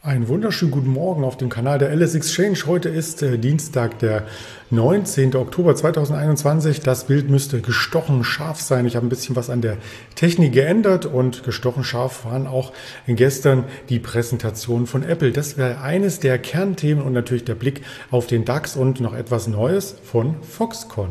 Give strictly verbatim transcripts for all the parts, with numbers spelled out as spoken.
Einen wunderschönen guten Morgen auf dem Kanal der L S Exchange. Heute ist äh, Dienstag, der neunzehnten Oktober zweitausendeinundzwanzig. Das Bild müsste gestochen scharf sein. Ich habe ein bisschen was an der Technik geändert und gestochen scharf waren auch gestern die Präsentation von Apple. Das wäre eines der Kernthemen und natürlich der Blick auf den DAX und noch etwas Neues von Foxconn.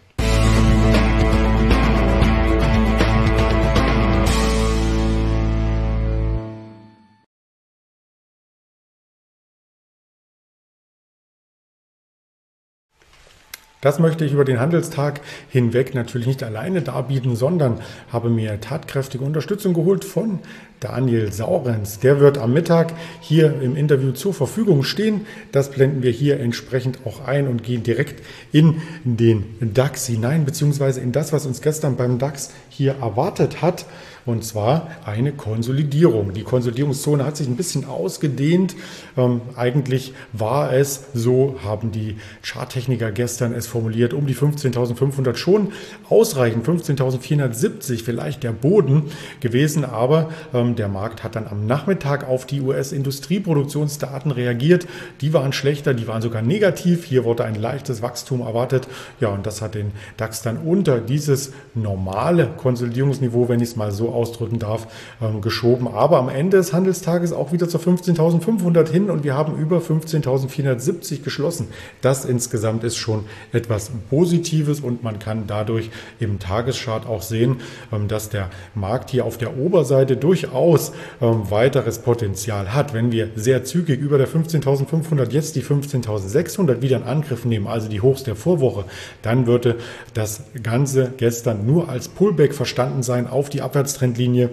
Das möchte ich über den Handelstag hinweg natürlich nicht alleine darbieten, sondern habe mir tatkräftige Unterstützung geholt von Daniel Saurens. Der wird am Mittag hier im Interview zur Verfügung stehen. Das blenden wir hier entsprechend auch ein und gehen direkt in den DAX hinein, beziehungsweise in das, was uns gestern beim DAX hier erwartet hat. Und zwar eine Konsolidierung. Die Konsolidierungszone hat sich ein bisschen ausgedehnt. Ähm, eigentlich war es, so haben die Charttechniker gestern es formuliert, um die fünfzehntausendfünfhundert schon ausreichend, fünfzehntausendvierhundertsiebzig vielleicht der Boden gewesen. Aber ähm, der Markt hat dann am Nachmittag auf die U S-Industrieproduktionsdaten reagiert. Die waren schlechter, die waren sogar negativ. Hier wurde ein leichtes Wachstum erwartet. Ja, und das hat den DAX dann unter dieses normale Konsolidierungsniveau, wenn ich es mal so ausdrücken darf, ähm, geschoben. Aber am Ende des Handelstages auch wieder zur fünfzehntausendfünfhundert hin und wir haben über fünfzehntausendvierhundertsiebzig geschlossen. Das insgesamt ist schon etwas Positives und man kann dadurch im Tageschart auch sehen, ähm, dass der Markt hier auf der Oberseite durchaus ähm, weiteres Potenzial hat. Wenn wir sehr zügig über der fünfzehntausendfünfhundert jetzt die fünfzehntausendsechshundert wieder in Angriff nehmen, also die Hochs der Vorwoche, dann würde das Ganze gestern nur als Pullback verstanden sein auf die Abwärtstrendlinie,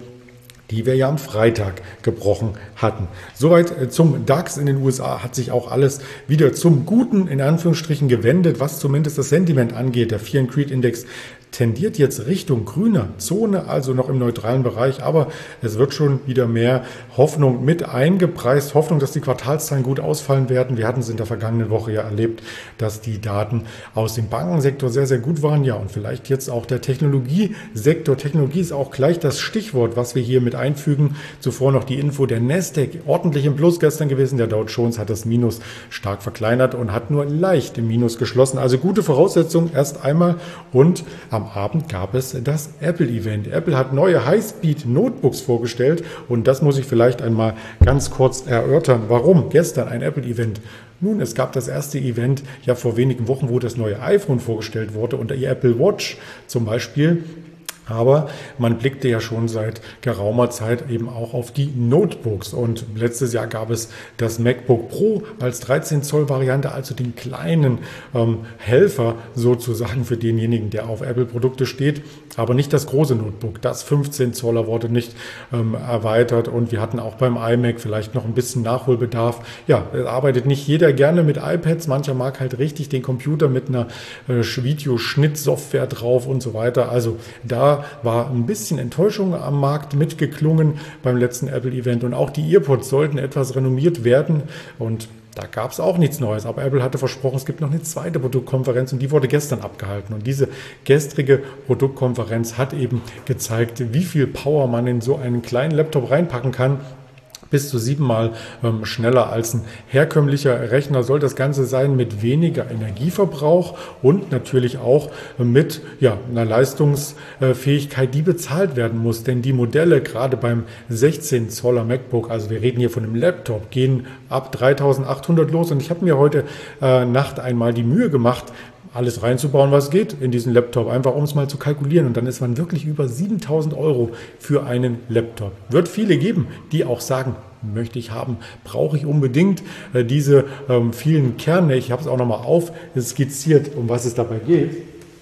die wir ja am Freitag gebrochen hatten. Soweit zum DAX. In den U S A hat sich auch alles wieder zum Guten in Anführungsstrichen gewendet, was zumindest das Sentiment angeht. Der Fear and Greed Index tendiert jetzt Richtung grüner Zone, also noch im neutralen Bereich, aber es wird schon wieder mehr Hoffnung mit eingepreist. Hoffnung, dass die Quartalszahlen gut ausfallen werden. Wir hatten es in der vergangenen Woche ja erlebt, dass die Daten aus dem Bankensektor sehr, sehr gut waren. Ja, und vielleicht jetzt auch der Technologiesektor. Technologie ist auch gleich das Stichwort, was wir hier mit einfügen. Zuvor noch die Info, der Nasdaq ordentlich im Plus gestern gewesen. Der Dow Jones hat das Minus stark verkleinert und hat nur leicht im Minus geschlossen. Also gute Voraussetzungen erst einmal und am Abend gab es das Apple-Event. Apple hat neue High-Speed-Notebooks vorgestellt und das muss ich vielleicht einmal ganz kurz erörtern. Warum gestern ein Apple-Event? Nun, es gab das erste Event ja vor wenigen Wochen, wo das neue iPhone vorgestellt wurde und die Apple Watch zum Beispiel. Aber man blickte ja schon seit geraumer Zeit eben auch auf die Notebooks. Und letztes Jahr gab es das MacBook Pro als dreizehn Zoll Variante, also den kleinen ähm, Helfer sozusagen für denjenigen, der auf Apple-Produkte steht. Aber nicht das große Notebook. Das fünfzehn Zoller wurde nicht ähm, erweitert. Und wir hatten auch beim iMac vielleicht noch ein bisschen Nachholbedarf. Ja, es arbeitet nicht jeder gerne mit iPads. Mancher mag halt richtig den Computer mit einer äh, Videoschnittsoftware drauf und so weiter. Also da war ein bisschen Enttäuschung am Markt mitgeklungen beim letzten Apple-Event und auch die EarPods sollten etwas renommiert werden und da gab es auch nichts Neues, aber Apple hatte versprochen, es gibt noch eine zweite Produktkonferenz und die wurde gestern abgehalten. Und diese gestrige Produktkonferenz hat eben gezeigt, wie viel Power man in so einen kleinen Laptop reinpacken kann. Bis zu siebenmal ähm, schneller als ein herkömmlicher Rechner soll das Ganze sein mit weniger Energieverbrauch und natürlich auch mit ja, einer Leistungsfähigkeit, die bezahlt werden muss. Denn die Modelle, gerade beim sechzehn Zoller MacBook, also wir reden hier von einem Laptop, gehen ab dreitausendachthundert los. Und ich habe mir heute äh, Nacht einmal die Mühe gemacht, alles reinzubauen, was geht in diesen Laptop, einfach um es mal zu kalkulieren. Und dann ist man wirklich über siebentausend Euro für einen Laptop. Wird viele geben, die auch sagen, möchte ich haben, brauche ich unbedingt äh, diese ähm, vielen Kerne. Ich habe es auch nochmal aufskizziert, um was es dabei geht.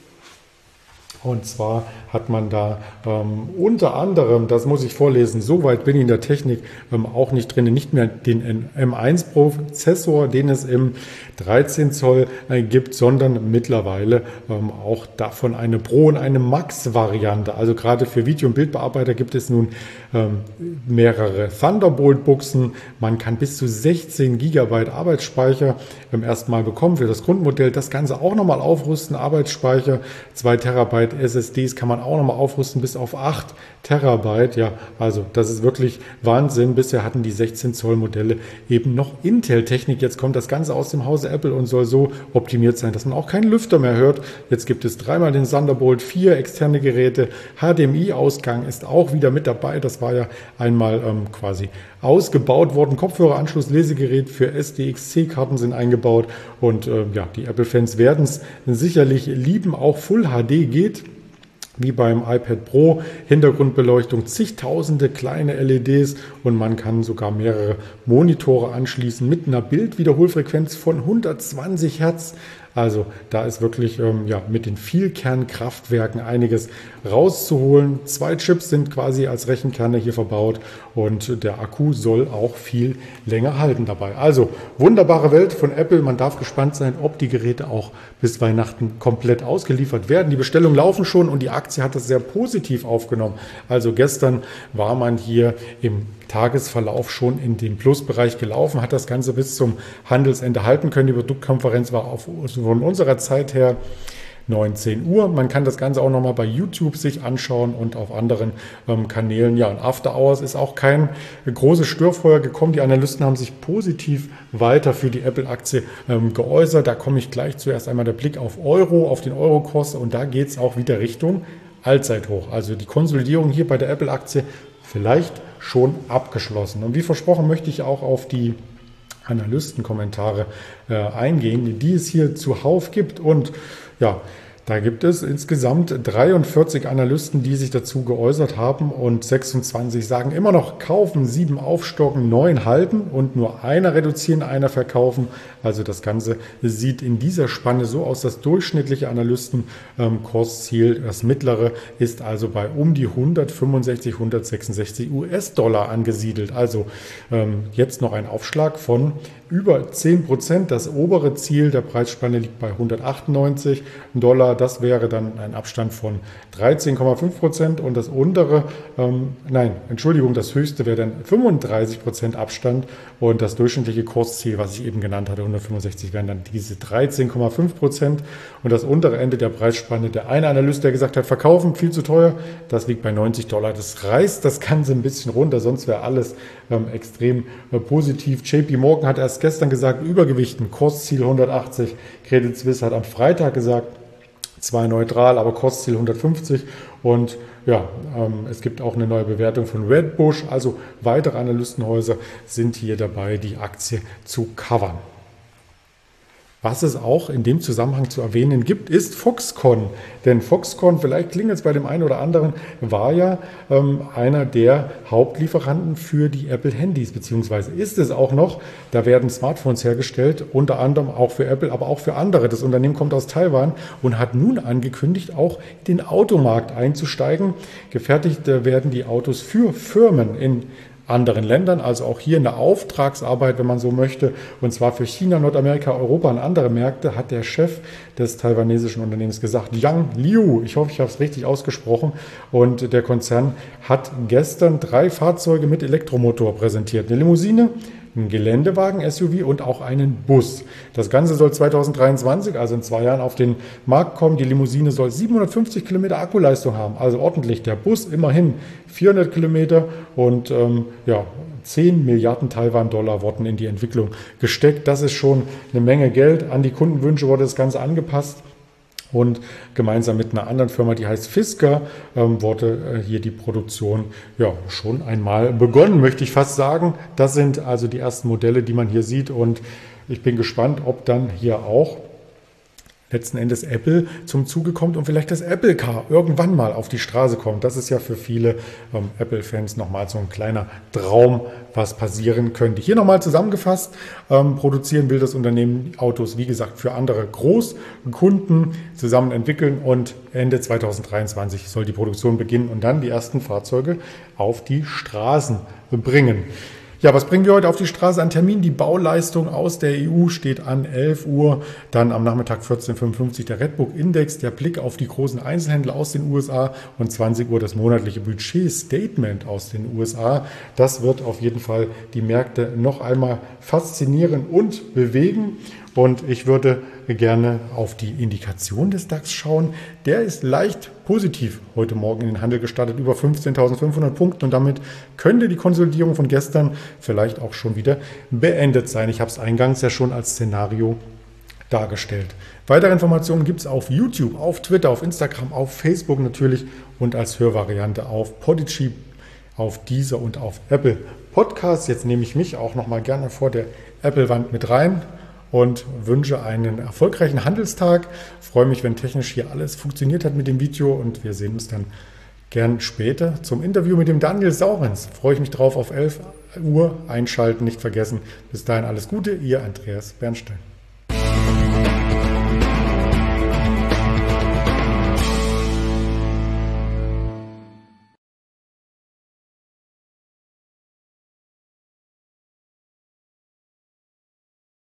Und zwar hat man da ähm, unter anderem, das muss ich vorlesen, so weit bin ich in der Technik ähm, auch nicht drin, nicht mehr den M eins Prozessor, den es im dreizehn Zoll äh, gibt, sondern mittlerweile ähm, auch davon eine Pro- und eine Max-Variante. Also gerade für Video- und Bildbearbeiter gibt es nun ähm, mehrere Thunderbolt-Buchsen. Man kann bis zu sechzehn Gigabyte Arbeitsspeicher ähm, erstmal bekommen für das Grundmodell. Das Ganze auch nochmal aufrüsten, Arbeitsspeicher, zwei Terabyte Terabyte S S Ds kann man auch nochmal aufrüsten bis auf acht Terabyte. Ja, also das ist wirklich Wahnsinn. Bisher hatten die sechzehn Zoll Modelle eben noch Intel-Technik. Jetzt kommt das Ganze aus dem Hause Apple und soll so optimiert sein, dass man auch keinen Lüfter mehr hört. Jetzt gibt es dreimal den Thunderbolt vier externe Geräte. H D M I-Ausgang ist auch wieder mit dabei. Das war ja einmal ähm, quasi ausgebaut worden. Kopfhöreranschluss, Lesegerät für S D X C-Karten sind eingebaut. Und äh, ja, die Apple-Fans werden es sicherlich lieben. Auch Full H D geht, wie beim iPad Pro. Hintergrundbeleuchtung, zigtausende kleine L E Ds und man kann sogar mehrere Monitore anschließen mit einer Bildwiederholfrequenz von hundertzwanzig Hertz. Also da ist wirklich ähm, ja, mit den Vielkernkraftwerken einiges rauszuholen. Zwei Chips sind quasi als Rechenkerne hier verbaut und der Akku soll auch viel länger halten dabei. Also wunderbare Welt von Apple. Man darf gespannt sein, ob die Geräte auch bis Weihnachten komplett ausgeliefert werden. Die Bestellungen laufen schon und die Aktie hat das sehr positiv aufgenommen. Also gestern war man hier im Tagesverlauf schon in dem Plusbereich gelaufen, hat das Ganze bis zum Handelsende halten können. Die Produktkonferenz war auf, von unserer Zeit her neunzehn Uhr. Man kann das Ganze auch nochmal bei YouTube sich anschauen und auf anderen ähm, Kanälen. Ja, und After Hours ist auch kein großes Störfeuer gekommen. Die Analysten haben sich positiv weiter für die Apple-Aktie ähm, geäußert. Da komme ich gleich zuerst einmal der Blick auf Euro, auf den Eurokurs und da geht es auch wieder Richtung Allzeithoch. Also die Konsolidierung hier bei der Apple-Aktie vielleicht schon abgeschlossen. Und wie versprochen möchte ich auch auf die Analystenkommentare äh, eingehen, die es hier zuhauf gibt. Und ja, da gibt es insgesamt dreiundvierzig Analysten, die sich dazu geäußert haben und sechsundzwanzig sagen immer noch kaufen, sieben aufstocken, neun halten und nur einer reduzieren, einer verkaufen. Also das Ganze sieht in dieser Spanne so aus, das durchschnittliche Analystenkursziel, das mittlere, ist also bei um die hundertfünfundsechzig, hundertsechsundsechzig U S-Dollar angesiedelt. Also ähm, jetzt noch ein Aufschlag von über zehn Prozent. Das obere Ziel der Preisspanne liegt bei hundertachtundneunzig Dollar. Das wäre dann ein Abstand von dreizehn Komma fünf Prozent und das untere, ähm, nein, Entschuldigung, das höchste wäre dann fünfunddreißig Prozent Abstand und das durchschnittliche Kursziel, was ich eben genannt hatte, hundertfünfundsechzig, wären dann diese dreizehn Komma fünf Prozent und das untere Ende der Preisspanne, der eine Analyst, der gesagt hat, verkaufen, viel zu teuer, das liegt bei neunzig Dollar. Das reißt das Ganze ein bisschen runter, sonst wäre alles ähm, extrem äh, positiv. J P Morgan hat erst gestern gesagt, Übergewichten, Kursziel hundertachtzig, Credit Suisse hat am Freitag gesagt, zwar neutral, aber Kursziel hundertfünfzig und ja, ähm, es gibt auch eine neue Bewertung von Redbush, also weitere Analystenhäuser sind hier dabei, die Aktie zu covern. Was es auch in dem Zusammenhang zu erwähnen gibt, ist Foxconn. Denn Foxconn, vielleicht klingelt es bei dem einen oder anderen, war ja ähm, einer der Hauptlieferanten für die Apple-Handys, beziehungsweise ist es auch noch. Da werden Smartphones hergestellt, unter anderem auch für Apple, aber auch für andere. Das Unternehmen kommt aus Taiwan und hat nun angekündigt, auch in den Automarkt einzusteigen. Gefertigt äh, werden die Autos für Firmen in anderen Ländern, also auch hier in der Auftragsarbeit, wenn man so möchte, und zwar für China, Nordamerika, Europa und andere Märkte, hat der Chef des taiwanesischen Unternehmens gesagt, Yang Liu, ich hoffe, ich habe es richtig ausgesprochen, und der Konzern hat gestern drei Fahrzeuge mit Elektromotor präsentiert. Eine Limousine, einen Geländewagen, S U V und auch einen Bus. Das Ganze soll zweitausenddreiundzwanzig, also in zwei Jahren, auf den Markt kommen. Die Limousine soll siebenhundertfünfzig Kilometer Akkuleistung haben, also ordentlich. Der Bus immerhin vierhundert Kilometer und ähm, ja, zehn Milliarden Taiwan-Dollar wurden in die Entwicklung gesteckt. Das ist schon eine Menge Geld. An die Kundenwünsche wurde das Ganze angepasst. Und gemeinsam mit einer anderen Firma, die heißt Fisker, ähm, wurde äh, hier die Produktion ja schon einmal begonnen, möchte ich fast sagen. Das sind also die ersten Modelle, die man hier sieht. Und ich bin gespannt, ob dann hier auch letzten Endes Apple zum Zuge kommt und vielleicht das Apple Car irgendwann mal auf die Straße kommt. Das ist ja für viele ähm, Apple-Fans nochmal so ein kleiner Traum, was passieren könnte. Hier nochmal zusammengefasst, ähm, produzieren will das Unternehmen Autos, wie gesagt, für andere Großkunden zusammen entwickeln und Ende zweitausenddreiundzwanzig soll die Produktion beginnen und dann die ersten Fahrzeuge auf die Straßen bringen. Ja, was bringen wir heute auf die Straße an Termin? Die Bauleistung aus der E U steht an elf Uhr, dann am Nachmittag vierzehn Uhr fünfundfünfzig der Redbook Index, der Blick auf die großen Einzelhändler aus den U S A und zwanzig Uhr das monatliche Budget-Statement aus den U S A. Das wird auf jeden Fall die Märkte noch einmal faszinieren und bewegen. Und ich würde gerne auf die Indikation des DAX schauen. Der ist leicht positiv heute Morgen in den Handel gestartet, über fünfzehntausendfünfhundert Punkten. Und damit könnte die Konsolidierung von gestern vielleicht auch schon wieder beendet sein. Ich habe es eingangs ja schon als Szenario dargestellt. Weitere Informationen gibt es auf YouTube, auf Twitter, auf Instagram, auf Facebook natürlich und als Hörvariante auf Podigy, auf Deezer und auf Apple Podcasts. Jetzt nehme ich mich auch noch mal gerne vor der Apple-Wand mit rein und wünsche einen erfolgreichen Handelstag. Ich freue mich, wenn technisch hier alles funktioniert hat mit dem Video und wir sehen uns dann gern später zum Interview mit dem Daniel Saurens. Freue ich mich drauf auf elf Uhr. Einschalten nicht vergessen. Bis dahin alles Gute, Ihr Andreas Bernstein.